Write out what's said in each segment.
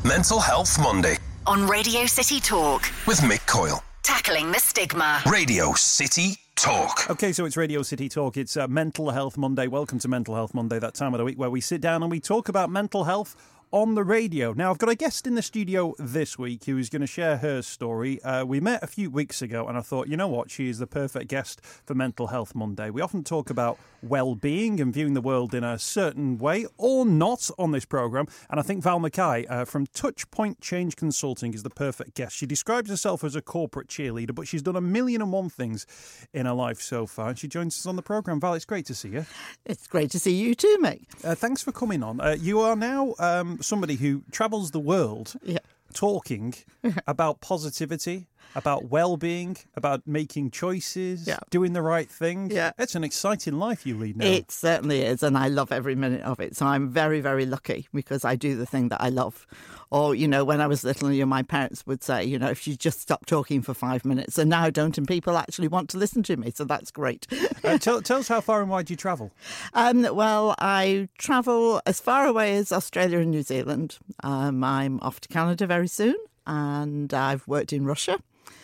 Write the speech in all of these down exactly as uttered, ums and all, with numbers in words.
Mental Health Monday on Radio City Talk with Mick Coyle. Tackling the stigma. Radio City Talk. Okay, so it's Radio City Talk. It's uh, Mental Health Monday. Welcome to Mental Health Monday, that time of the week where we sit down and we talk about mental health on the radio. Now, I've got a guest in the studio this week who is going to share her story. Uh, we met a few weeks ago and I thought, you know what, she is the perfect guest for Mental Health Monday. We often talk about well-being and viewing the world in a certain way or not on this programme. And I think Val Mackay uh, from Touchpoint Change Consulting is the perfect guest. She describes herself as a corporate cheerleader, but she's done a million and one things in her life so far. And she joins us on the programme. Val, it's great to see you. It's great to see you too, Mick. Uh, thanks for coming on. Uh, you are now um, somebody who travels the world yeah. talking about positivity, about well-being, about making choices, yeah. doing the right thing. Yeah. It's an exciting life you lead now. It certainly is, and I love every minute of it. So I'm very, very lucky because I do the thing that I love. Or, you know, when I was little, you know, my parents would say, you know, if you just stop talking for five minutes, and now I don't, and people actually want to listen to me. So that's great. uh, tell, tell us how far and wide you travel. Um, well, I travel as far away as Australia and New Zealand. Um, I'm off to Canada very soon, and I've worked in Russia.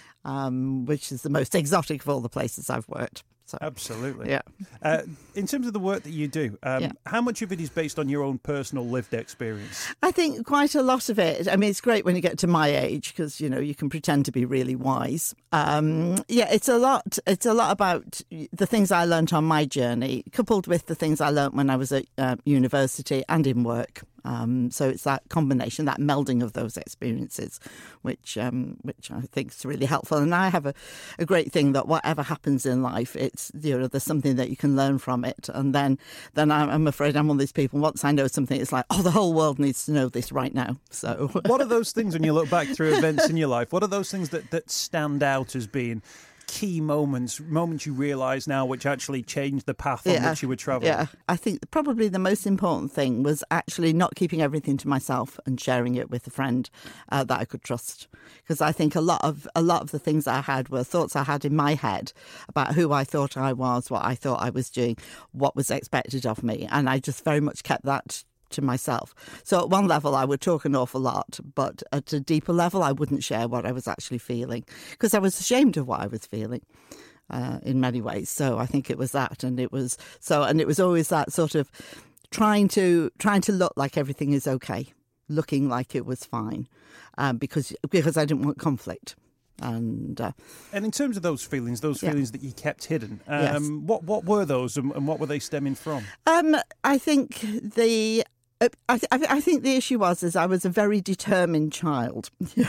Um, which is the most exotic of all the places I've worked. So, absolutely. Yeah. Uh, in terms of the work that you do, um, yeah. how much of it is based on your own personal lived experience? I think quite a lot of it. I mean, it's great when you get to my age because, you know, you can pretend to be really wise. Um, yeah, it's a lot. It's a lot about the things I learned on my journey, coupled with the things I learned when I was at uh, university and in work. Um, so it's that combination, that melding of those experiences, which um, which I think is really helpful. And I have a, a great thing that whatever happens in life, it's, you know, there's something that you can learn from it. And then then I'm afraid I'm one of these people, once I know something, it's like, oh, the whole world needs to know this right now. So what are those things when you look back through events in your life? What are those things that, that stand out as being key moments, moments you realise now which actually changed the path on yeah, which you were travelling? Yeah, I think probably the most important thing was actually not keeping everything to myself and sharing it with a friend uh, that I could trust. Because I think a lot of a lot of the things I had were thoughts I had in my head about who I thought I was, what I thought I was doing, what was expected of me. And I just very much kept that to myself. So at one level I would talk an awful lot, but at a deeper level I wouldn't share what I was actually feeling because I was ashamed of what I was feeling uh, in many ways. So I think it was that, and it was so, and it was always that sort of trying to trying to look like everything is okay, looking like it was fine, um, because because I didn't want conflict. And uh, and in terms of those feelings, those yeah. feelings that you kept hidden, um, yes. what what were those, and, and what were they stemming from? Um, I think the. I, th- I think the issue was is I was a very determined child.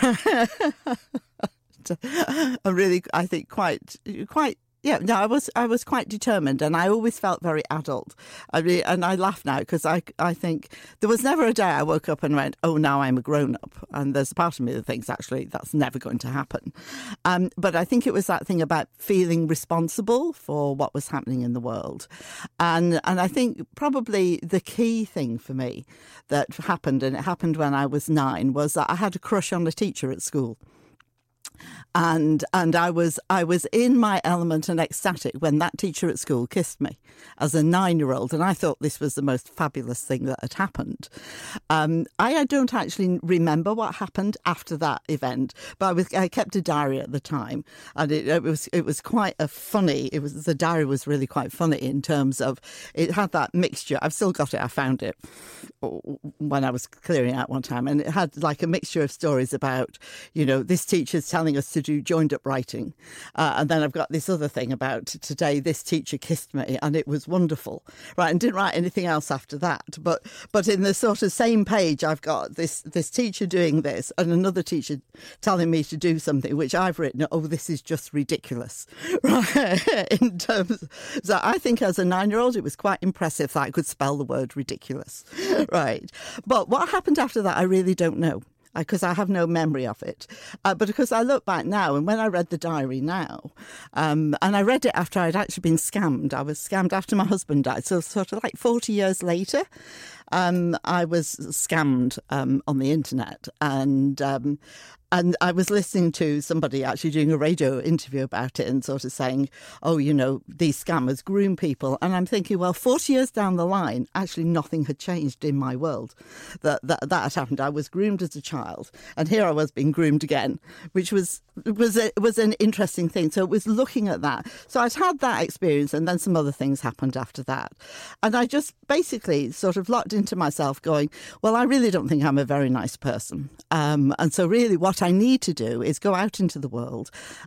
I really, I think quite, quite. Yeah, no, I was I was quite determined, and I always felt very adult. I mean, and I laugh now because I I think there was never a day I woke up and went, oh, now I'm a grown up. And there's a part of me that thinks actually that's never going to happen. Um, but I think it was that thing about feeling responsible for what was happening in the world, and and I think probably the key thing for me that happened, and it happened when I was nine, was that I had a crush on a teacher at school. And and I was I was in my element and ecstatic when that teacher at school kissed me as a nine-year-old, and I thought this was the most fabulous thing that had happened. Um, I don't actually remember what happened after that event, but I, was, I kept a diary at the time, and it, it was it was quite a funny. It was the diary was really quite funny in terms of it had that mixture. I've still got it. I found it when I was clearing out one time, and it had like a mixture of stories about, you know, this teacher's telling us to do joined up writing, uh, and then I've got this other thing about today this teacher kissed me and it was wonderful, right? And didn't write anything else after that, but but in the sort of same page I've got this this teacher doing this and another teacher telling me to do something which I've written, oh, this is just ridiculous, right? In terms, so I think as a nine-year-old it was quite impressive that I could spell the word ridiculous, right? But what happened after that I really don't know, because I have no memory of it. Uh, but because I look back now, and when I read the diary now, um, and I read it after I'd actually been scammed. I was scammed after my husband died, so sort of like forty years later. um, I was scammed um, on the internet, and um, and I was listening to somebody actually doing a radio interview about it and sort of saying, oh, you know, these scammers groom people. And I'm thinking, well, forty years down the line, actually nothing had changed in my world. That that, that had happened. I was groomed as a child, and here I was being groomed again, which was was a, was an interesting thing. So it was looking at that. So I'd had that experience, and then some other things happened after that. And I just basically sort of locked into myself going, well, I really don't think I'm a very nice person. Um, and so really what I need to do is go out into the world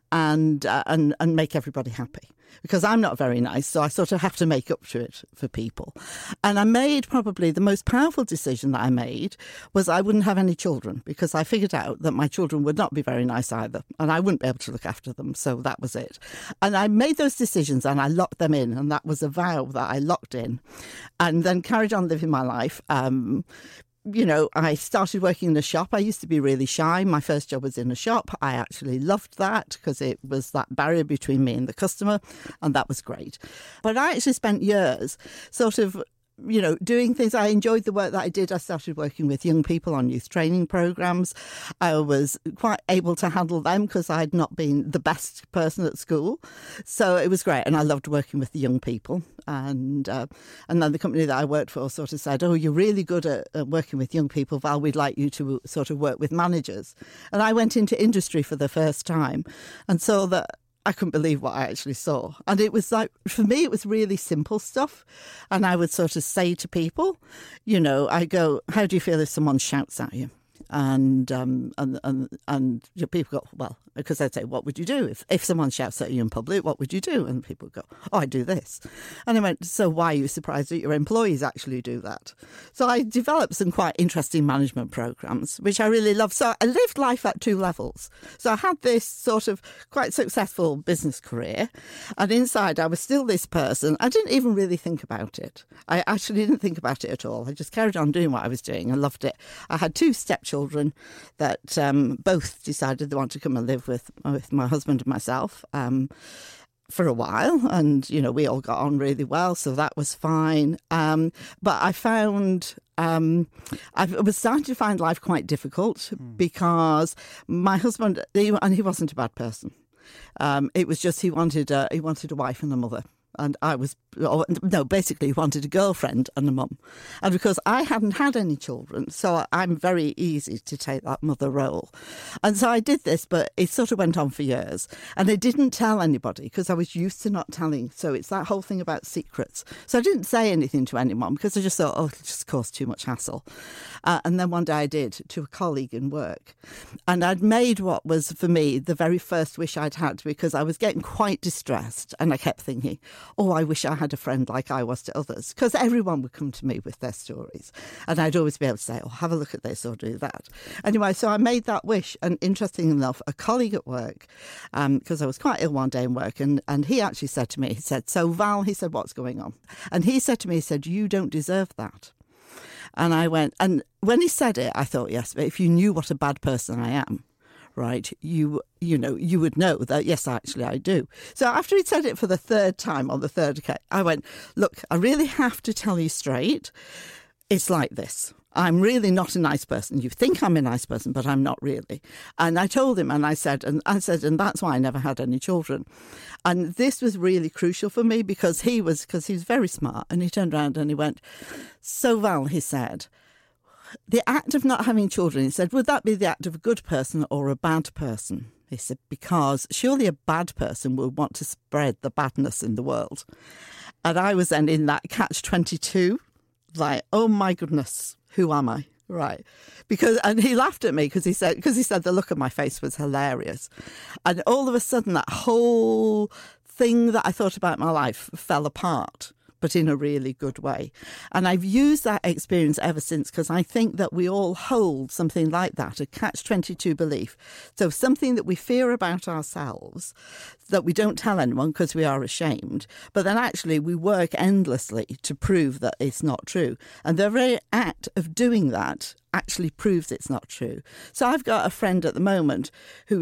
and uh, and and make everybody happy, because I'm not very nice, so I sort of have to make up to it for people. And I made probably the most powerful decision that I made was I wouldn't have any children, because I figured out that my children would not be very nice either, and I wouldn't be able to look after them. So that was it. And I made those decisions and I locked them in, and that was a vow that I locked in, and then carried on living my life. Um, You know, I started working in a shop. I used to be really shy. My first job was in a shop. I actually loved that because it was that barrier between me and the customer, and that was great. But I actually spent years sort of, you know, doing things. I enjoyed the work that I did. I started working with young people on youth training programs. I was quite able to handle them because I'd not been the best person at school. So it was great. And I loved working with the young people. And uh, and then the company that I worked for sort of said, oh, you're really good at, at working with young people, Val, we'd like you to sort of work with managers. And I went into industry for the first time and saw that I couldn't believe what I actually saw. And it was like, for me, it was really simple stuff. And I would sort of say to people, you know, I go, how do you feel if someone shouts at you? And um, and and and you know, people go, well, because I'd say, what would you do if, if someone shouts at you in public? What would you do? And people go, oh, I do this. And I went, so why are you surprised that your employees actually do that? So I developed some quite interesting management programs, which I really loved. So I lived life at two levels. So I had this sort of quite successful business career, and inside I was still this person. I didn't even really think about it. I actually didn't think about it at all. I just carried on doing what I was doing. I loved it. I had two stepchildren that um, both decided they wanted to come and live with with my husband and myself um, for a while, and you know we all got on really well, so that was fine. Um, but I found um, I was starting to find life quite difficult mm. because my husband, he, and he wasn't a bad person. Um, it was just he wanted a, he wanted a wife and a mother. And I was, no, basically he wanted a girlfriend and a mum. And because I hadn't had any children, so I'm very easy to take that mother role. And so I did this, but it sort of went on for years. And I didn't tell anybody because I was used to not telling. So it's that whole thing about secrets. So I didn't say anything to anyone because I just thought, oh, it just caused too much hassle. Uh, and then one day I did to a colleague in work. And I'd made what was, for me, the very first wish I'd had because I was getting quite distressed. And I kept thinking, oh, I wish I had a friend like I was to others, because everyone would come to me with their stories. And I'd always be able to say, oh, have a look at this or do that. Anyway, so I made that wish. And interesting enough, a colleague at work, because um, I was quite ill one day in work, and, and he actually said to me, he said, so Val, he said, what's going on? And he said to me, he said, you don't deserve that. And I went, and when he said it, I thought, yes, but if you knew what a bad person I am, right, you you know, you would know that, yes, actually I do. So after he'd said it for the third time on the third occasion, I went, look, I really have to tell you straight, it's like this. I'm really not a nice person. You think I'm a nice person, but I'm not really. And I told him, and I said, and I said, and that's why I never had any children. And this was really crucial for me because he was, because he was very smart, and he turned around and he went, so Val, he said, the act of not having children, he said, would that be the act of a good person or a bad person? He said, because surely a bad person would want to spread the badness in the world. And I was then in that catch twenty-two, like, oh my goodness, who am I? Right. Because, and he laughed at me because he said, because he said the look on my face was hilarious. And all of a sudden that whole thing that I thought about my life fell apart, but in a really good way. And I've used that experience ever since because I think that we all hold something like that, a catch twenty-two belief. So something that we fear about ourselves that we don't tell anyone because we are ashamed, but then actually we work endlessly to prove that it's not true. And the very act of doing that actually proves it's not true. So I've got a friend at the moment who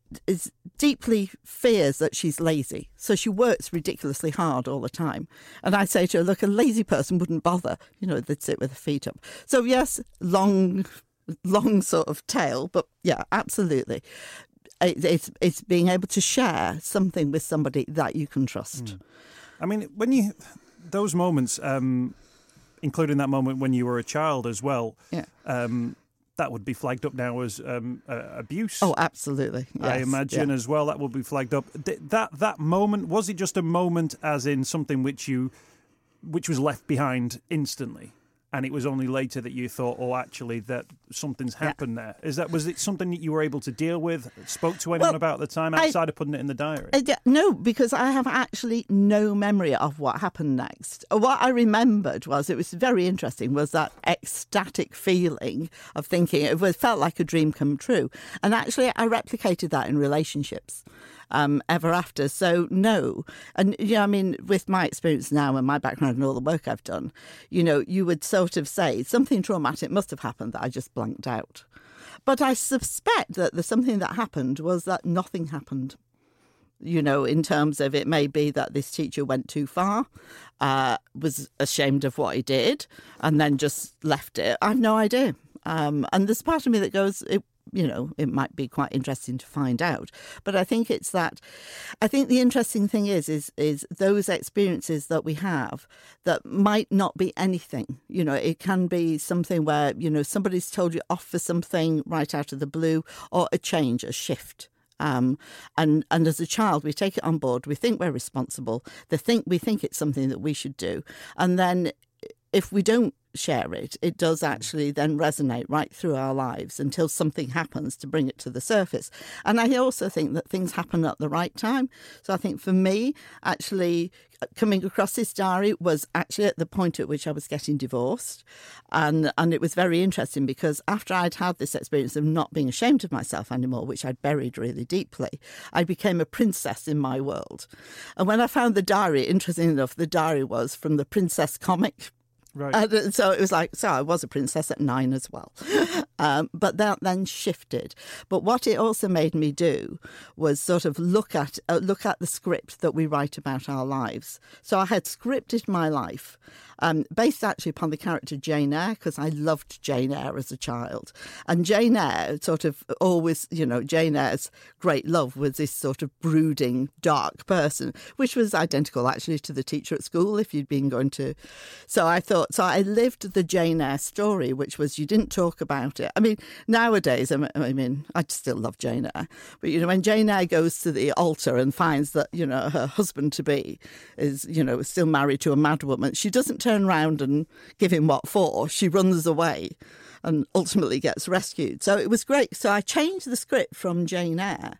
is deeply fears that she's lazy. So she works ridiculously hard all the time. And I say to her, look, a lazy person wouldn't bother. You know, they'd sit with their feet up. So yes, long, long sort of tail, but yeah, absolutely. It, it's, it's being able to share something with somebody that you can trust. Mm. I mean, when you, those moments, um, including that moment when you were a child as well, yeah. um, that would be flagged up now as um, uh, abuse. Oh, absolutely. Yes. I imagine yeah. as well that would be flagged up. Th- that that moment, was it just a moment as in something which you, which was left behind instantly? And it was only later that you thought, oh, actually, that something's happened yeah. there. Is that was it something that you were able to deal with? Spoke to anyone well, about at the time outside I, of putting it in the diary? Uh, no, because I have actually no memory of what happened next. What I remembered was it was very interesting. Was that ecstatic feeling of thinking it was felt like a dream come true, and actually I replicated that in relationships. Um, ever after. So no. And, you know, I mean, with my experience now and my background and all the work I've done, you know, you would sort of say something traumatic must have happened that I just blanked out. But I suspect that the something that happened was that nothing happened. You know, in terms of it may be that this teacher went too far, uh, was ashamed of what he did, and then just left it. I have no idea. Um, and there's part of me that goes, it, you know, it might be quite interesting to find out. But I think it's that, I think the interesting thing is, is, is those experiences that we have that might not be anything. You know, it can be something where, you know, somebody's told you off for something right out of the blue, or a change, a shift. Um, and, and as a child, we take it on board. We think we're responsible. They think, we think it's something that we should do. And then if we don't share it, it does actually then resonate right through our lives until something happens to bring it to the surface. And I also think that things happen at the right time. So I think for me, actually coming across this diary was actually at the point at which I was getting divorced. And, and it was very interesting because after I'd had this experience of not being ashamed of myself anymore, which I'd buried really deeply, I became a princess in my world. And when I found the diary, interesting enough, the diary was from the Princess comic. Right. And so it was like, so I was a princess at nine as well. Um, but that then shifted. But what it also made me do was sort of look at uh, look at the script that we write about our lives. So I had scripted my life um, based actually upon the character Jane Eyre, because I loved Jane Eyre as a child. And Jane Eyre sort of always, you know, Jane Eyre's great love was this sort of brooding, dark person, which was identical actually to the teacher at school if you'd been going to. So I thought, so I lived the Jane Eyre story, which was you didn't talk about it. I mean, nowadays, I mean, I still love Jane Eyre, but, you know, when Jane Eyre goes to the altar and finds that, you know, her husband-to-be is, you know, still married to a madwoman, she doesn't turn around and give him what for. She runs away and ultimately gets rescued. So it was great. So I changed the script from Jane Eyre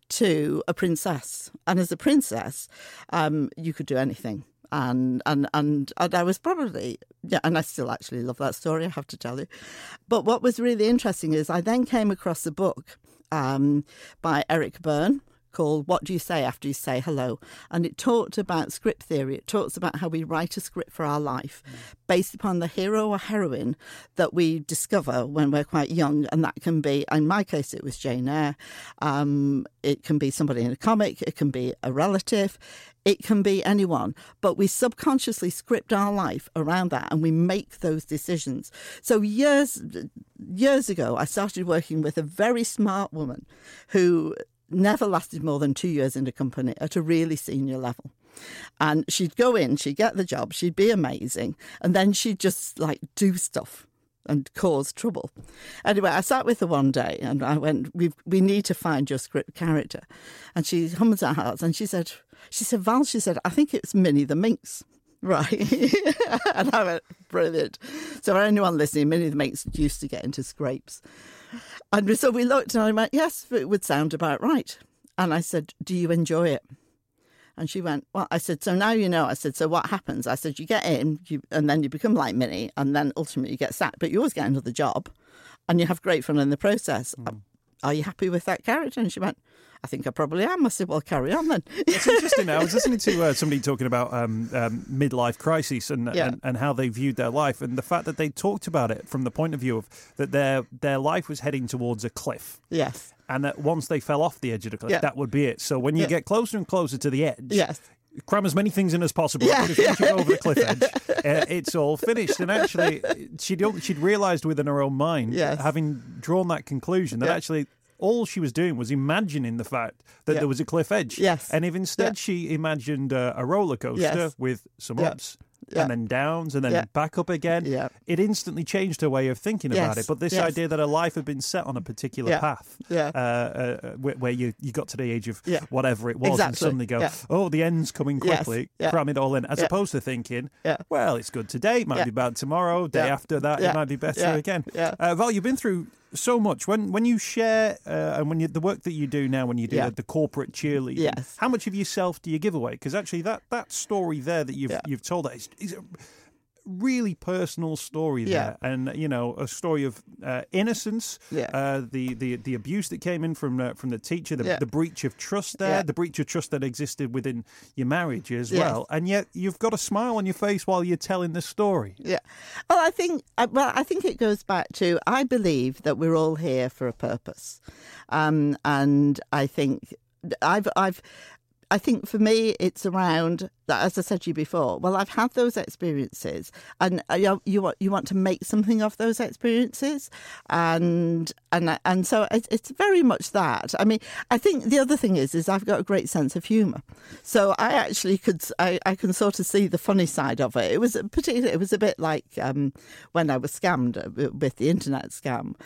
to a princess. And as a princess, um, you could do anything. And, and and and I was probably, yeah, and I still actually love that story, I have to tell you. But what was really interesting is I then came across a book um, by Eric Byrne called What Do You Say After You Say Hello? And it talked about script theory. It talks about how we write a script for our life based upon the hero or heroine that we discover when we're quite young. And that can be, in my case, it was Jane Eyre. Um, it can be somebody in a comic. It can be a relative. It can be anyone. But we subconsciously script our life around that and we make those decisions. So years, years ago, I started working with a very smart woman who never lasted more than two years in the company at a really senior level. And she'd go in, she'd get the job, she'd be amazing, and then she'd just like do stuff and cause trouble. Anyway, I sat with her one day and I went, we we need to find your script character. And she hummed her heart and she said, she said, Val, she said, I think it's Minnie the Minx. Right. And I went, brilliant. So for anyone listening, Minnie the Minx used to get into scrapes. And so we looked and I went, yes, it would sound about right. And I said, do you enjoy it? And she went, well, I said, so now you know. I said, so what happens? I said, you get in you, and then you become like Minnie and then ultimately you get sacked, but you always get another job and you have great fun in the process. Mm. are you happy with that character? And she went, I think I probably am. I said, well, carry on then. It's interesting. I was listening to uh, somebody talking about um, um, midlife crisis and, Yeah. and and how they viewed their life, and the fact that they talked about it from the point of view of that their their life was heading towards a cliff. Yes. And that once they fell off the edge of the cliff, Yeah. that would be it. So when you Yeah. get closer and closer to the edge, Yes. cram as many things in as possible. Yeah. Because once you go over the cliff edge, uh, it's all finished. And actually, she'd, she'd realised within her own mind, Yes. having drawn that conclusion, that Yeah. actually all she was doing was imagining the fact that Yeah. there was a cliff edge. Yes. And if instead Yeah. she imagined uh, a roller coaster Yes. with some Yeah. ups, Yeah. and then downs, and then Yeah. back up again, Yeah. it instantly changed her way of thinking about Yes. it. But this Yes. idea that her life had been set on a particular Yeah. path, Yeah. uh, uh, where, where you, you got to the age of Yeah. whatever it was, and Exactly. suddenly go, Yeah. oh, the end's coming Yes. quickly, Yeah. cram it all in, as Yeah. opposed to thinking, Yeah. well, it's good today, it might Yeah. be bad tomorrow, day Yeah. after that, Yeah. it might be better Yeah. again. Yeah. Uh, Val, you've been through so much. When when you share, uh, and when you, the work that you do now, when you do Yeah. the, the corporate cheerleading, Yes. how much of yourself do you give away? Because actually, that, that story there that you've Yeah. you've told is, is a really personal story there, Yeah. and you know, a story of uh, innocence, Yeah. uh, the, the the abuse that came in from uh, from the teacher, the, Yeah. the breach of trust there, Yeah. the breach of trust that existed within your marriage as Yes. well, and yet you've got a smile on your face while you're telling the story. Yeah. Well, I think uh, well, I think it goes back to I believe that we're all here for a purpose, um, and I think I've I've. I think for me, it's around that, as I said to you before. Well, I've had those experiences, and uh, you you want you want to make something of those experiences, and and and so it's, it's very much that. I mean, I think the other thing is is I've got a great sense of humour, so I actually could I, I can sort of see the funny side of it. It was particularly it was a bit like um, when I was scammed with the internet scam,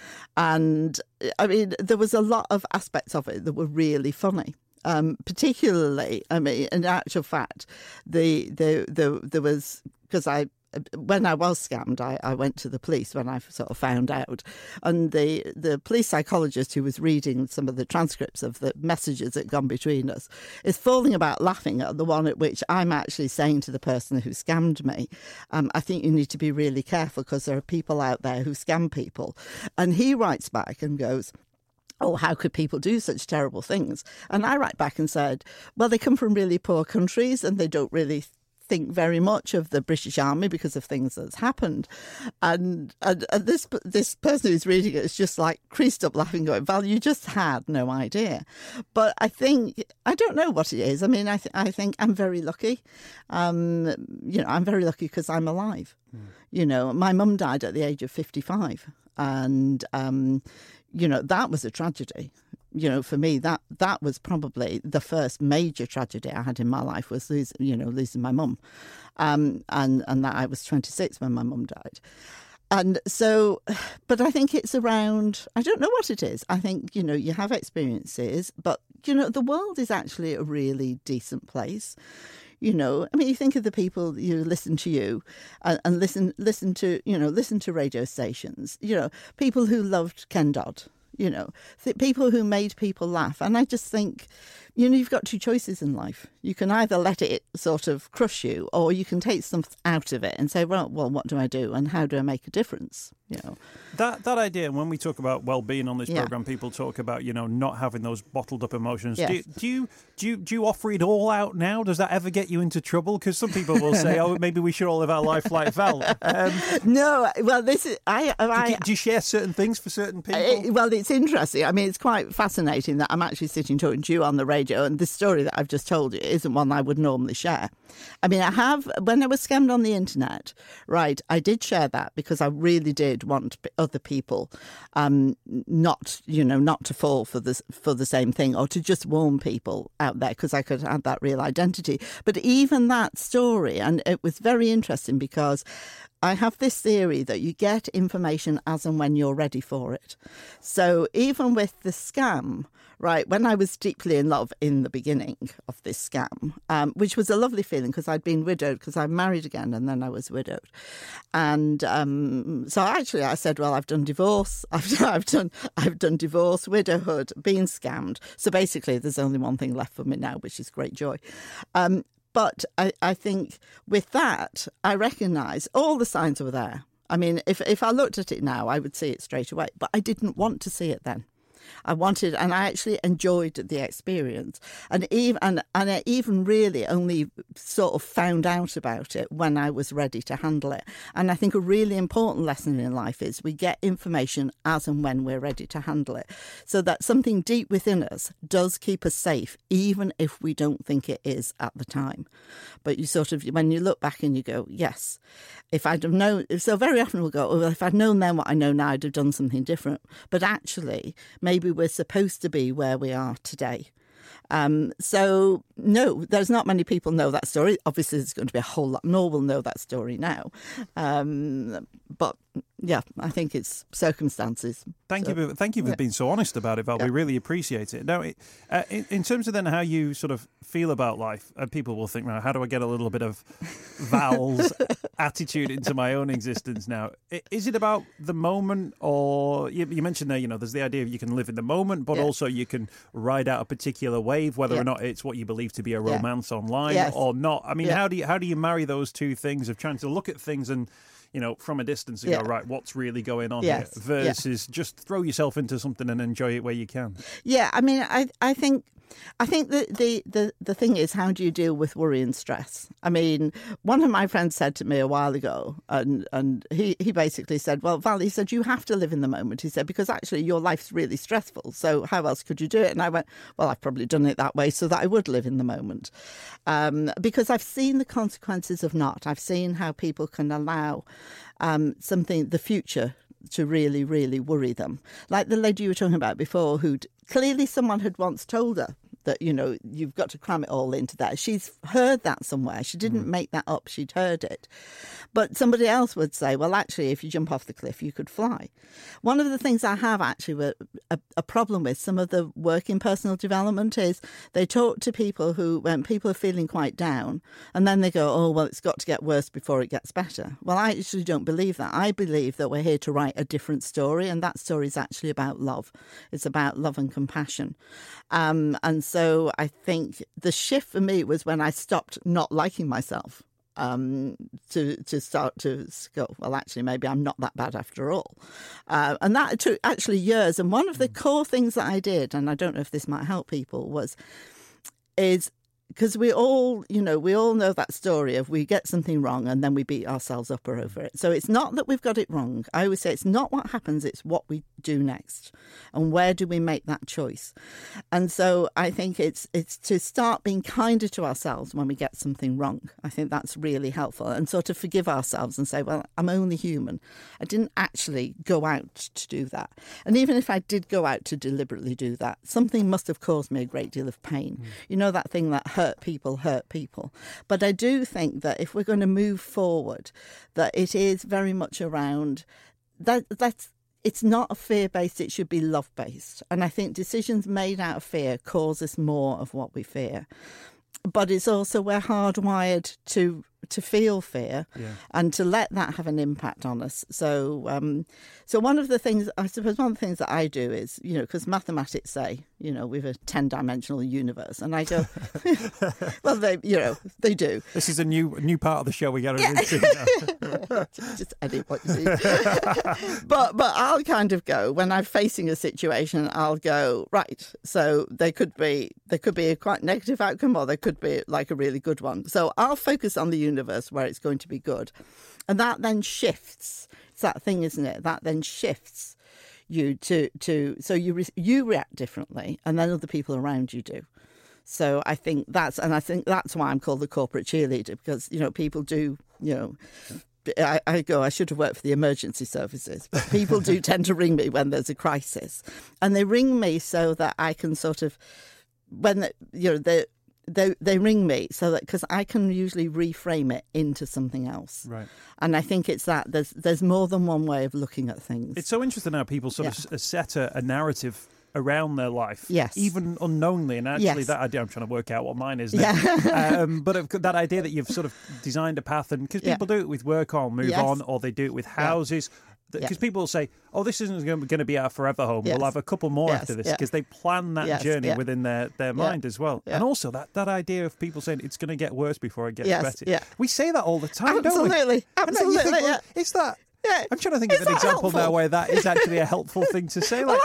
and I mean there was a lot of aspects of it that were really funny. Um, particularly, I mean, in actual fact, the the, the there was because I when I was scammed, I, I went to the police when I sort of found out, and the the police psychologist who was reading some of the transcripts of the messages that had gone between us is falling about laughing at the one at which I'm actually saying to the person who scammed me, um, I think you need to be really careful because there are people out there who scam people, and he writes back and goes, oh, how could people do such terrible things? And I write back and said, well, they come from really poor countries and they don't really think very much of the British Army because of things that's happened. And, and, and this this person who's reading it is just like creased up laughing, going, Val, you just had no idea. But I think, I don't know what it is. I mean, I, th- I think I'm very lucky. Um, you know, I'm very lucky because I'm alive. Mm. You know, my mum died at the age of fifty-five. And, um, you know, that was a tragedy. You know, for me, that that was probably the first major tragedy I had in my life was losing, you know, losing my mum. Um, and, and that I was twenty-six when my mum died. And so, but I think it's around, I don't know what it is. I think, you know, you have experiences, but, you know, the world is actually a really decent place. You know, I mean, you think of the people you listen to you and, and listen, listen to, you know, listen to radio stations, you know, people who loved Ken Dodd, you know, th- people who made people laugh. And I just think, you know, you've got two choices in life. You can either let it sort of crush you or you can take something out of it and say, well, well, what do I do and how do I make a difference? You know, that that idea. When we talk about well-being on this Yeah. program, people talk about you know not having those bottled-up emotions. Yes. Do, do you do you do you offer it all out now? Does that ever get you into trouble? Because some people will say, "Oh, maybe we should all live our life like Val." Um, no, well, this is I. I do, you, do you share certain things for certain people? It, well, it's interesting. I mean, it's quite fascinating that I'm actually sitting talking to you on the radio, and this story that I've just told you isn't one I would normally share. I mean, I have, when I was scammed on the internet, right, I did share that because I really did want other people um, not, you know, not to fall for the, for the same thing or to just warn people out there because I could have that real identity. But even that story, and it was very interesting because I have this theory that you get information as and when you're ready for it. So even with the scam, right, when I was deeply in love in the beginning of this scam, um, which was a lovely feeling because I'd been widowed because I married again and then I was widowed. And um, so actually I said, well, I've done divorce, I've, I've done I've done divorce, widowhood, been scammed. So basically there's only one thing left for me now, which is great joy. Um, But I, I think with that, I recognise all the signs were there. I mean, if if I looked at it now, I would see it straight away. But I didn't want to see it then. I wanted, and I actually enjoyed the experience. And even and, and I even really only sort of found out about it when I was ready to handle it. And I think a really important lesson in life is we get information as and when we're ready to handle it. So that something deep within us does keep us safe, even if we don't think it is at the time. But you sort of, when you look back and you go, yes, if I'd have known, so very often we'll go, oh, well, if I'd known then what I know now, I'd have done something different. But actually, maybe we're supposed to be where we are today. Um, so, no, there's not many people know that story. Obviously, there's going to be a whole lot more will know that story now. Um, but, yeah, I think it's circumstances. Thank so, you for, thank you for yeah. being so honest about it, Val. Yeah. We really appreciate it. Now, it, uh, in, in terms of then how you sort of feel about life, uh, people will think, now, how do I get a little bit of Val's attitude into my own existence now? I, is it about the moment, or you, you mentioned there, you know, there's the idea of you can live in the moment, but yeah. also you can ride out a particular wave, whether yeah. or not it's what you believe to be a Yeah. romance online Yes. or not. I mean, Yeah. how do you how do you marry those two things of trying to look at things and, you know, from a distance and Yeah. go, right, what's really going on Yes. here, versus just throw yourself into something and enjoy it where you can? Yeah, I mean, I I think I think the, the, the, the thing is, how do you deal with worry and stress? I mean, one of my friends said to me a while ago, and, and he, he basically said, well, Val, he said, you have to live in the moment. He said, because actually your life's really stressful. So how else could you do it? And I went, well, I've probably done it that way so that I would live in the moment. Um, because I've seen the consequences of not. I've seen how people can allow um, something, the future, to really, really worry them. Like the lady you were talking about before, who'd clearly someone had once told her that, you know, you've got to cram it all into that. She's heard that somewhere. She didn't mm. make that up. She'd heard it. But somebody else would say, well, actually, if you jump off the cliff, you could fly. One of the things I have actually a, a problem with some of the work in personal development is they talk to people who, when people are feeling quite down, and then they go, oh, well, it's got to get worse before it gets better. Well, I actually don't believe that. I believe that we're here to write a different story, and that story is actually about love. It's about love and compassion. Um, and so I think the shift for me was when I stopped not liking myself. Um, to to start to go, well, actually, maybe I'm not that bad after all. Uh, and that took actually years. And one of the core things that I did, and I don't know if this might help people, was, is because we all, you know, we all know that story of we get something wrong and then we beat ourselves up over it. So it's not that we've got it wrong. I always say it's not what happens, it's what we do next. And where do we make that choice? And so I think it's it's to start being kinder to ourselves when we get something wrong. I think that's really helpful. And sort of forgive ourselves and say, well, I'm only human. I didn't actually go out to do that. And even if I did go out to deliberately do that, something must have caused me a great deal of pain. Mm. You know, that thing that hurt people, hurt people. But I do think that if we're going to move forward, that it is very much around that that's it's not a fear-based, it should be love-based. And I think decisions made out of fear cause us more of what we fear. But it's also we're hardwired to to feel fear yeah. and to let that have an impact on us. So um, so one of the things, I suppose one of the things that I do is, you know, because mathematics say, you know, we have a ten-dimensional universe. And I go, well, they, you know, they do. This is a new new part of the show we got to yeah. into now. Just edit what you see. but, but I'll kind of go, when I'm facing a situation, I'll go, right, so there could be, there could be a quite negative outcome or there could be like a really good one. So I'll focus on the universe where it's going to be good. And that then shifts. It's that thing, isn't it? That then shifts you to, to so you re, you react differently and then other people around you do. So I think that's, and I think that's why I'm called the corporate cheerleader, because, you know, people do, you know, I, I go, I should have worked for the emergency services, but people do tend to ring me when there's a crisis. And they ring me so that I can sort of, when, the, you know, they They they ring me so that because I can usually reframe it into something else, right? And I think it's that there's there's more than one way of looking at things. It's so interesting how people sort yeah. of set a, a narrative around their life, yes, even unknowingly. And actually, yes. that idea, I'm trying to work out what mine is. Yeah. um, but that idea that you've sort of designed a path, and because people yeah. do it with work or move yes. on, or they do it with houses. Yeah. Because yeah. people will say, oh, this isn't going to be our forever home. Yes. We'll have a couple more yes. after this, yeah. because they plan that yes. journey yeah. within their, their mind yeah. as well. Yeah. And also that, that idea of people saying it's going to get worse before it gets yes. better. Yeah. We say that all the time, Absolutely. don't we? Absolutely. Think, well, yeah. Is that... Yeah. I'm trying to think is of an example helpful? now where that is actually a helpful thing to say. Like, well, I don't think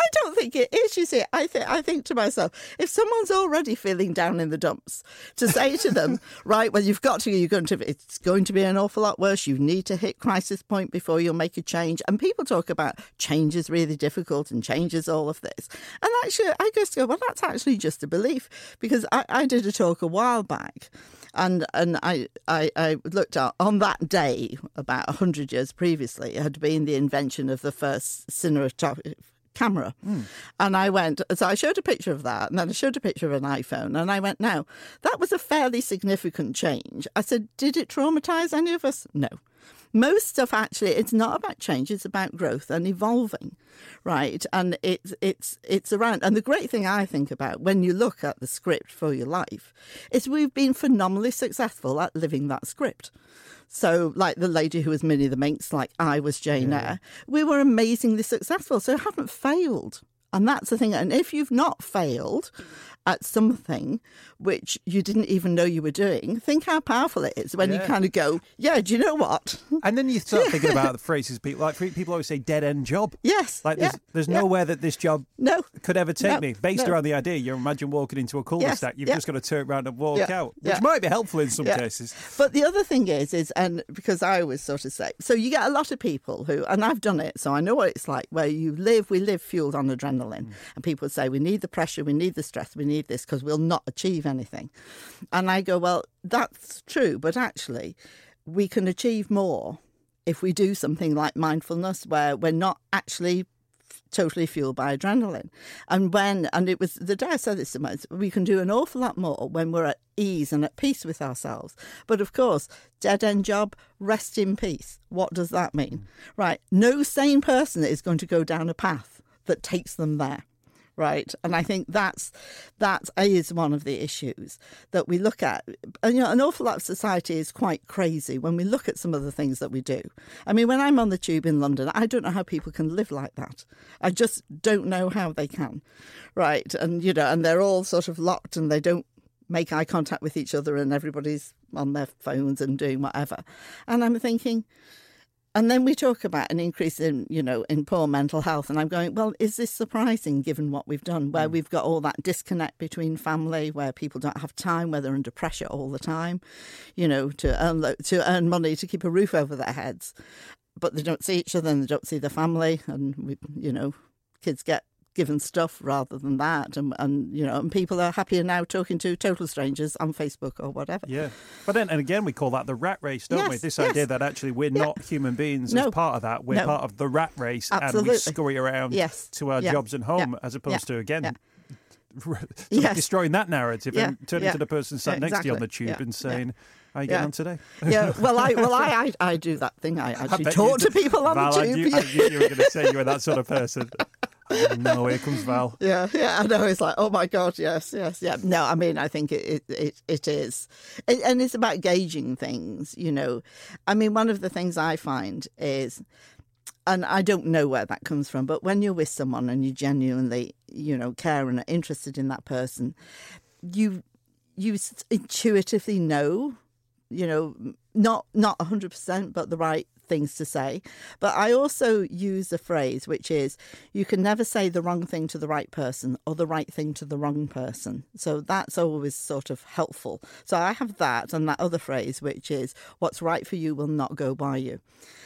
think it is, you see. I think I think to myself, if someone's already feeling down in the dumps, to say to them, right, well, you've got to, you're going to, it's going to be an awful lot worse. You need to hit crisis point before you'll make a change. And people talk about change is really difficult and change is all of this. And actually, I just go, well, that's actually just a belief, because I, I did a talk a while back. And and I, I, I looked at, on that day, about one hundred years previously, it had been the invention of the first cinematographic camera. Mm. And I went, so I showed a picture of that, and then I showed a picture of an iPhone, and I went, now, that was a fairly significant change. I said, did it traumatise any of us? No. Most stuff, actually, it's not about change, it's about growth and evolving, right? And it's it's it's around. And the great thing I think about when you look at the script for your life is we've been phenomenally successful at living that script. So like the lady who was Minnie the Minx, like I was Jane yeah. Eyre, we were amazingly successful, so haven't failed. And that's the thing. And if you've not failed at something which you didn't even know you were doing, think how powerful it is when yeah. you kind of go, yeah, do you know what? And then you start thinking about the phrases people like people always say dead end job. Yes. Like there's, yeah. there's yeah. nowhere that this job no. could ever take no. me. Based no. around the idea, you imagine walking into a cul-de-sac, yes. you've yeah. just got to turn around and walk yeah. out, which yeah. might be helpful in some yeah. cases. But the other thing is, is, and because I always sort of say, so you get a lot of people who, and I've done it, so I know what it's like, where you live, we live fueled on adrenaline. Mm. And people say, we need the pressure, we need the stress, we need this because we'll not achieve anything. And I go, well, that's true, but actually we can achieve more if we do something like mindfulness, where we're not actually totally fueled by adrenaline. And when, and it was the day I said this to myself, we can do an awful lot more when we're at ease and at peace with ourselves. But of course, dead end job, rest in peace. What does that mean? Right. No sane person is going to go down a path that takes them there. Right. And I think that's that is one of the issues that we look at. And, you know, an awful lot of society is quite crazy when we look at some of the things that we do. I mean, when I'm on the tube in London, I don't know how people can live like that. I just don't know how they can. Right. And, you know, and they're all sort of locked and they don't make eye contact with each other and everybody's on their phones and doing whatever. And I'm thinking, and then we talk about an increase in, you know, in poor mental health. And I'm going, well, is this surprising given what we've done, where mm. we've got all that disconnect between family, where people don't have time, where they're under pressure all the time, you know, to earn, to earn money, to keep a roof over their heads. But they don't see each other and they don't see their family. And, we, you know, kids get given stuff rather than that, and, and you know, and people are happier now talking to total strangers on Facebook or whatever. Yeah, but then and again, we call that the rat race, don't yes, we? This yes. idea that actually we're yeah. not human beings no. as part of that. We're no. part of the rat race, Absolutely. and we scurry around yes. to our yeah. jobs and home, yeah. as opposed yeah. to again. Yeah. sort yes. of destroying that narrative yeah. and turning yeah. to the person sat yeah, next exactly. to you on the tube yeah. and saying, yeah. "How are you yeah. getting on today?" yeah, well, I well, I, I I do that thing. I actually I talk to people on Val, the tube. I knew, I knew you were going to say you were that sort of person. Oh, no, here comes Val. Yeah, yeah, I know. It's like, oh my God, yes, yes, yeah. No, I mean, I think it it, it, it is. It, and it's about gauging things, you know. I mean, one of the things I find is, and I don't know where that comes from, but when you're with someone and you genuinely, you know, care and are interested in that person, you you intuitively know, you know, not not one hundred percent, but the right things to say. But I also use a phrase which is, you can never say the wrong thing to the right person or the right thing to the wrong person. So that's always sort of helpful. So I have that and that other phrase which is, what's right for you will not go by you.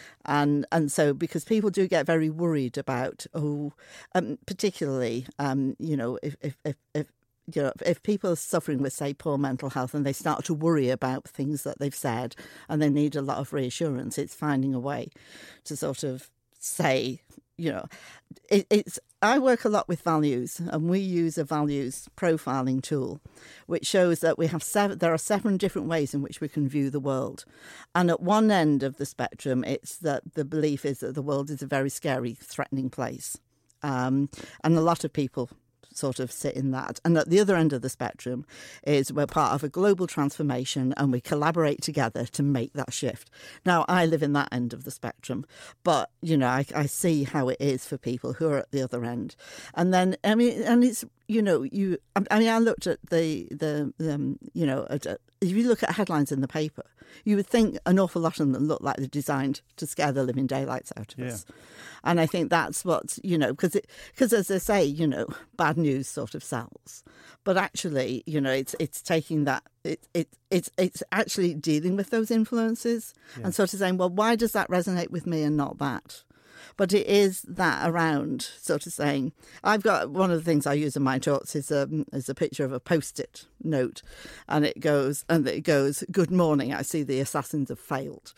And and so because people do get very worried about, oh, um, particularly, um, you know, if if if, if you know, if people are suffering with, say, poor mental health and they start to worry about things that they've said and they need a lot of reassurance, it's finding a way to sort of say, you know, it, it's. I work a lot with values, and we use a values profiling tool, which shows that we have seven. There are seven different ways in which we can view the world, and at one end of the spectrum, it's that the belief is that the world is a very scary, threatening place, um, and a lot of people sort of sit in that. And at the other end of the spectrum is we're part of a global transformation and we collaborate together to make that shift. Now, I live in that end of the spectrum, but, you know, I, I see how it is for people who are at the other end. And then, I mean, and it's you know, you. I mean, I looked at the the um, you know, at, at, if you look at headlines in the paper, you would think an awful lot of them look like they're designed to scare the living daylights out of Yeah. us. And I think that's what, you know, because because as they say, you know, bad news sort of sells. But actually, you know, it's it's taking that it it it's it's actually dealing with those influences and sort of saying, well, why does that resonate with me and not that? But it is that around sort of saying, I've got one of the things I use in my talks is a, is a picture of a Post-it note, and it goes, and it goes, good morning, I see the assassins have failed.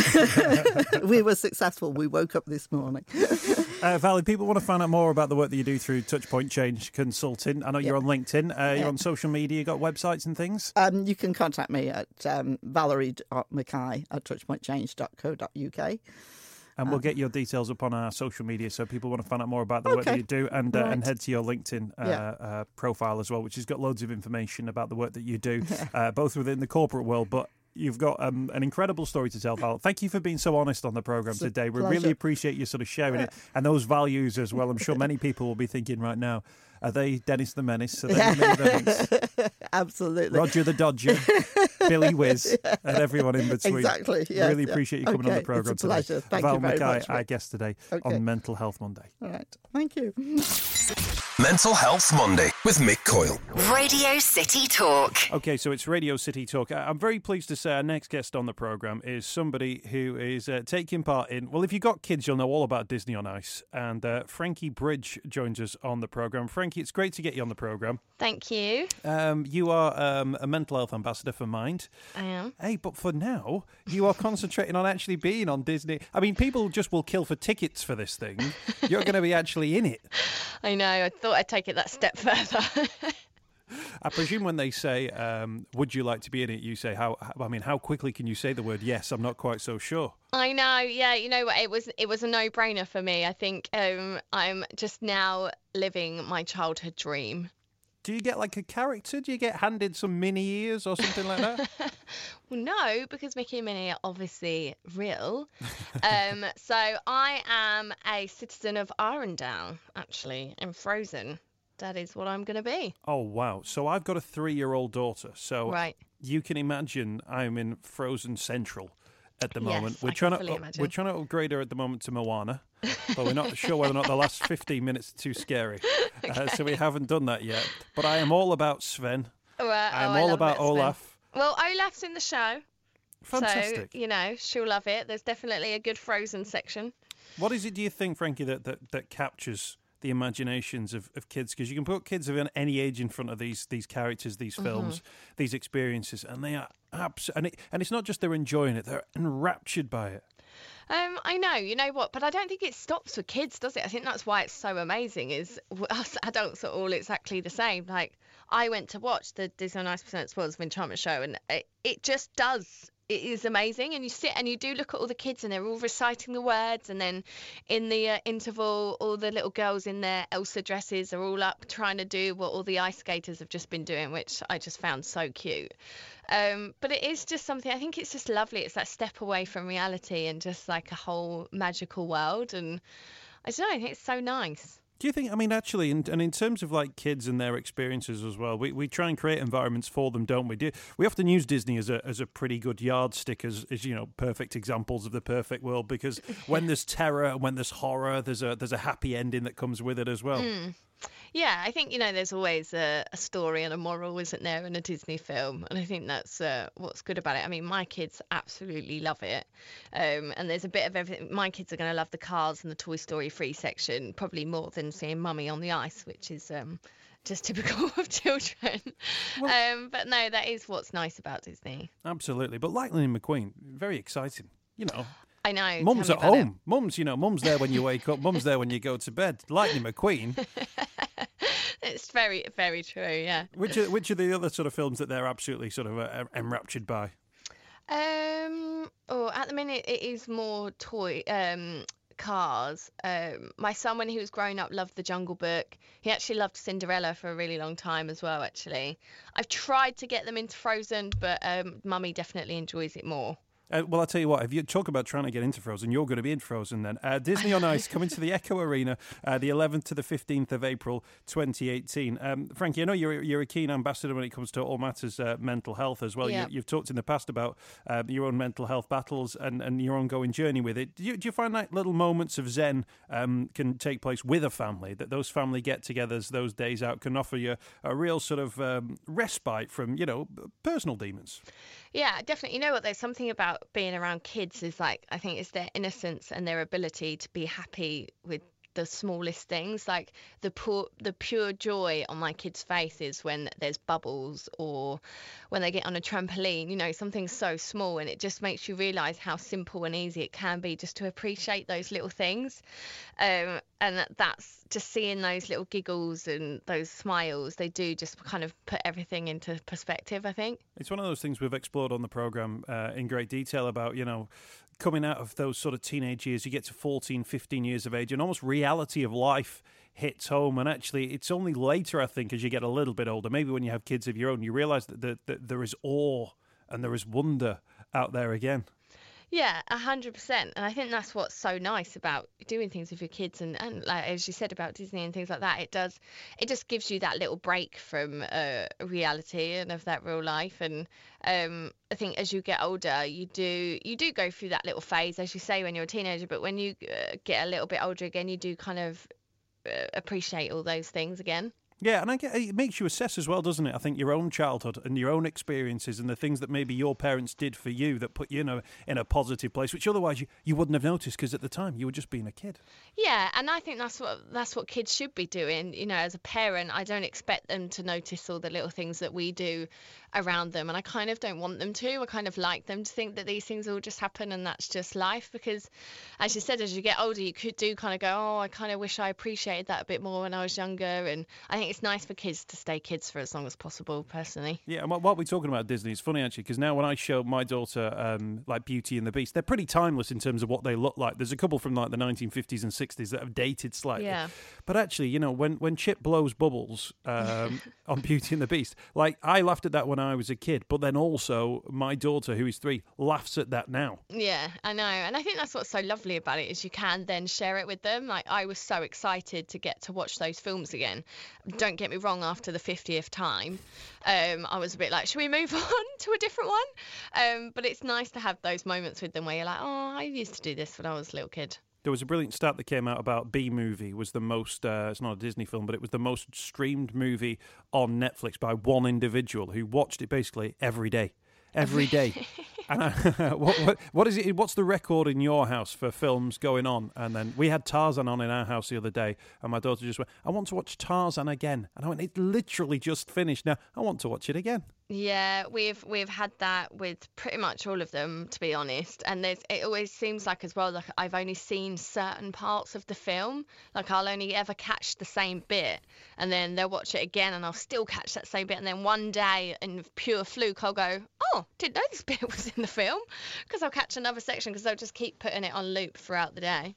We were successful, we woke up this morning. Uh, Valerie, people want to find out more about the work that you do through Touchpoint Change Consulting. I know you're Yeah. on LinkedIn, uh, you're Yeah. on social media, you got websites and things? Um, you can contact me at um, valerie.mackay at touchpointchange dot co dot uk. And we'll get your details up on our social media so people want to find out more about the work that Okay. you do, and uh, Right. and head to your LinkedIn uh, Yeah. uh, profile as well, which has got loads of information about the work that you do, uh, both within the corporate world, but you've got um, an incredible story to tell, Val. Thank you for being so honest on the programme It's a today. We pleasure. really appreciate you sort of sharing it, and those values as well. I'm sure many people will be thinking right now, are they Dennis the Menace? Are they the Mini Menace? Absolutely. Roger the Dodger, Billy Whiz, and everyone in between. Exactly, yes, really yeah. appreciate you coming on Okay, the programme it's a today. pleasure. Thank Val you very Mackay, much. our guest today Okay. on Mental Health Monday. All right. Thank you. Mental Health Monday with Mick Coyle. Radio City Talk. Okay, so it's Radio City Talk. I- I'm very pleased to say our next guest on the programme is somebody who is uh, taking part in, well, if you've got kids, you'll know all about Disney on Ice. And uh, Frankie Bridge joins us on the programme. Frankie, it's great to get you on the programme. Thank you. Um, you are um, a mental health ambassador for Mind. I am. Hey, but for now, you are concentrating on actually being on Disney. I mean, people just will kill for tickets for this thing. You're going to be actually in it. I know. I thought I'd take it that step further. I presume when they say, um, would you like to be in it, you say, how, how- I mean, how quickly can you say the word yes? I'm not quite so sure. I know. Yeah. You know what? It was it was a no-brainer for me. I think um, I'm just now living my childhood dream. Do you get like a character? Do you get handed some mini ears or something like that? Well, no, because Mickey and Minnie are obviously real. um, so I am a citizen of Arendelle, actually, in Frozen. That is what I'm going to be. Oh, wow. So I've got a three-year-old daughter. So Right. you can imagine I'm in Frozen Central at the Yes, moment. I we're can trying fully to imagine. we're trying to upgrade her at the moment to Moana, but we're not sure whether or not the last fifteen minutes are too scary. Uh, so we haven't done that yet. But I am all about Sven. Oh, uh, I am oh, I all love about it, Sven. Olaf. Well, Olaf's in the show. Fantastic. So, you know, she'll love it. There's definitely a good Frozen section. What is it, do you think, Frankie, that, that, that captures the imaginations of, of kids? Because you can put kids of any age in front of these these characters, these films, these experiences, and they are abs- and, it, and it's not just they're enjoying it, they're enraptured by it. Um, I know, you know what, but I don't think it stops for kids, does it? I think that's why it's so amazing. Is us adults are all exactly the same. Like I went to watch the Disney on Ice Presents Worlds of Enchantment show, and it, it just does. It is amazing, and you sit and you do look at all the kids, and they're all reciting the words, and then in the uh, interval, all the little girls in their Elsa dresses are all up trying to do what all the ice skaters have just been doing, which I just found so cute. Um, but it is just something, I think it's just lovely. It's that step away from reality and just like a whole magical world. And I don't know, I think it's so nice. Do you think, I mean, actually, and, and in terms of like kids and their experiences as well, we, we try and create environments for them, don't we? Do, we often use Disney as a as a pretty good yardstick, as, as you know, perfect examples of the perfect world, because when there's terror and when there's horror, there's a there's a happy ending that comes with it as well. Mm. Yeah, I think, you know, there's always a, a story and a moral, isn't there, in a Disney film? And I think that's uh, what's good about it. I mean, my kids absolutely love it. Um, and there's a bit of everything. My kids are going to love the Cars and the Toy Story free section, probably more than seeing Mummy on the Ice, which is um, just typical of children. Well- um, but no, that is what's nice about Disney. Absolutely. But Lightning McQueen, very exciting. You know, I know. Mum's tell at me about it. home. Mum's, you know, Mum's there when you wake up. Mum's there when you go to bed. Lightning McQueen. It's very, very true, yeah. Which are, which are the other sort of films that they're absolutely sort of uh, enraptured by? Um, oh, at the minute it is more toy um Cars. Um, my son, when he was growing up, loved The Jungle Book. He actually loved Cinderella for a really long time as well. Actually, I've tried to get them into Frozen, but um, Mummy definitely enjoys it more. Uh, well, I'll tell you what, if you talk about trying to get into Frozen, you're going to be in Frozen then. Uh, Disney on Ice coming to the Echo Arena uh, the eleventh to the fifteenth of April twenty eighteen. Um, Frankie, I know you're, you're a keen ambassador when it comes to all matters uh, mental health as well. Yeah. You, you've talked in the past about uh, your own mental health battles and, and your ongoing journey with it. Do you, do you find that little moments of zen um, can take place with a family, that those family get-togethers, those days out can offer you a real sort of um, respite from, you know, personal demons? Yeah, definitely. You know what? There's something about being around kids is like, I think it's their innocence and their ability to be happy with the smallest things, like the pure, the pure joy on my kids' faces when there's bubbles or when they get on a trampoline, you know, something so small, and it just makes you realise how simple and easy it can be just to appreciate those little things. Um, and that's just seeing those little giggles and those smiles, they do just kind of put everything into perspective, I think. It's one of those things we've explored on the programme uh, in great detail about, you know, coming out of those sort of teenage years, you get to fourteen, fifteen years of age, and almost reality of life hits home. And actually, it's only later, I think, as you get a little bit older, maybe when you have kids of your own, you realise that, that, that there is awe and there is wonder out there again. Yeah, a hundred percent. And I think that's what's so nice about doing things with your kids, and, and like as you said about Disney and things like that, it does, it just gives you that little break from uh, reality and of that real life. And um, I think as you get older, you do you do go through that little phase, as you say, when you're a teenager. But when you uh, get a little bit older again, you do kind of uh, appreciate all those things again. Yeah, and I get, it makes you assess as well, doesn't it? I think your own childhood and your own experiences and the things that maybe your parents did for you that put you in a, in a positive place, which otherwise you, you wouldn't have noticed because at the time you were just being a kid. Yeah, and I think that's what that's what kids should be doing. You know, as a parent, I don't expect them to notice all the little things that we do around them, and I kind of don't want them to. I kind of like them to think that these things all just happen and that's just life, because as you said, as you get older, you could do kind of go, oh, I kind of wish I appreciated that a bit more when I was younger. And I think it's nice for kids to stay kids for as long as possible, personally. Yeah, and while we're talking about Disney, it's funny actually, because now when I show my daughter um, like Beauty and the Beast, they're pretty timeless in terms of what they look like. There's a couple from like the nineteen fifties and sixties that have dated slightly. Yeah. But actually, you know, when, when Chip blows bubbles um, on Beauty and the Beast, like I laughed at that when I was a kid, but then also my daughter, who is three, laughs at that now. Yeah, I know. And I think that's what's so lovely about it, is you can then share it with them. Like, I was so excited to get to watch those films again. Don't get me wrong, after the fiftieth time, um, I was a bit like, should we move on to a different one? Um, but it's nice to have those moments with them where you're like, oh, I used to do this when I was a little kid. There was a brilliant stat that came out about B-Movie was the most, uh, it's not a Disney film, but it was the most streamed movie on Netflix by one individual who watched it basically every day. Every day. And I, what, what, what is it? What's the record in your house for films going on? And then we had Tarzan on in our house the other day, and my daughter just went, I want to watch Tarzan again. And I went, it literally just finished. Now, I want to watch it again. Yeah, we've we've had that with pretty much all of them, to be honest. And there's it always seems like as well, like I've only seen certain parts of the film. Like I'll only ever catch the same bit, and then they'll watch it again, and I'll still catch that same bit. And then one day, in pure fluke, I'll go, oh, didn't know this bit was in the film, because I'll catch another section because they'll just keep putting it on loop throughout the day.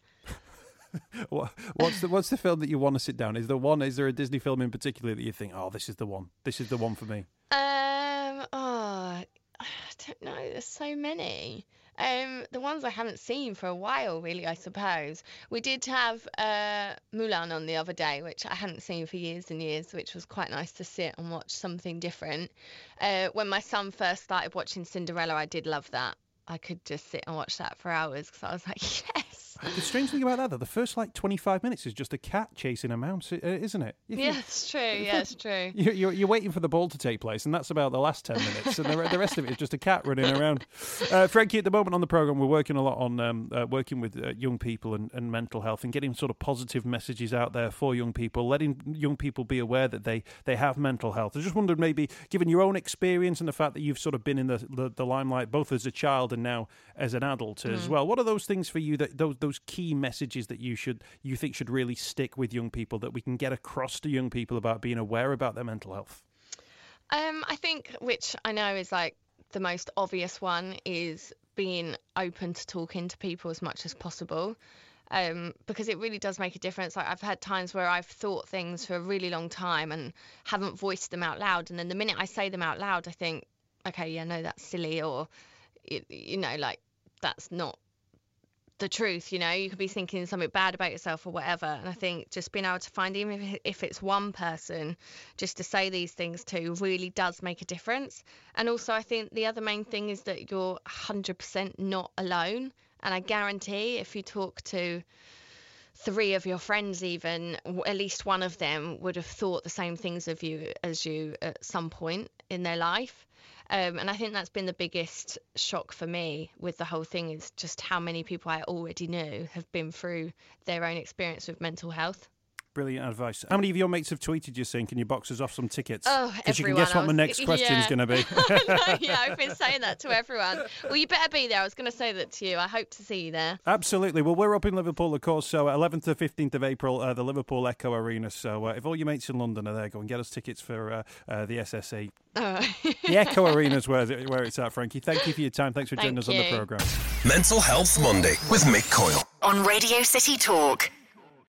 What's the what's the film that you want to sit down? Is there one? Is there a Disney film in particular that you think, oh, this is the one? This is the one for me. Um, oh, I don't know. There's so many. Um, the ones I haven't seen for a while, really, I suppose. We did have uh, Mulan on the other day, which I hadn't seen for years and years, which was quite nice to sit and watch something different. Uh, when my son first started watching Cinderella, I did love that. I could just sit and watch that for hours because I was like, yes. The strange thing about that, though, the first like twenty-five minutes is just a cat chasing a mouse, isn't it? You Yeah, think, it's true. Yeah, it's true. You're, you're, you're waiting for the ball to take place, and that's about the last ten minutes, and the, the rest of it is just a cat running around. Uh, Frankie, at the moment on the programme, we're working a lot on um, uh, working with uh, young people and, and mental health and getting sort of positive messages out there for young people, letting young people be aware that they, they have mental health. I just wondered, maybe, given your own experience and the fact that you've sort of been in the, the, the limelight, both as a child and now as an adult mm. as well, what are those things for you, that those those key messages that you should you think should really stick with young people, that we can get across to young people about being aware about their mental health? Um, I think, which I know is like the most obvious one, is being open to talking to people as much as possible. Um, because it really does make a difference. Like, I've had times where I've thought things for a really long time and haven't voiced them out loud, and then the minute I say them out loud, I think, okay, yeah, no, that's silly, or you, you know, like, that's not the truth. You know, you could be thinking something bad about yourself or whatever. And I think just being able to find, even if, if it's one person, just to say these things to really does make a difference. And also, I think the other main thing is that you're one hundred percent not alone. And I guarantee if you talk to three of your friends, even, at least one of them would have thought the same things of you as you at some point in their life. Um, and I think that's been the biggest shock for me with the whole thing, is just how many people I already knew have been through their own experience with mental health. Brilliant advice. How many of your mates have tweeted you saying, can you box us off some tickets? Oh, Because you can everyone. guess what I my was- next question's yeah. going to be. I know, yeah, I've been saying that to everyone. Well, you better be there. I was going to say that to you. I hope to see you there. Absolutely. Well, we're up in Liverpool, of course, so eleventh to fifteenth of April, uh, the Liverpool Echo Arena. So uh, if all your mates in London are there, go and get us tickets for uh, uh, the S S E. Oh. The Echo Arena is where, where it's at, Frankie. Thank you for your time. Thanks for joining Thank us on the you. programme. Mental Health Monday with Mick Coyle. On Radio City Talk.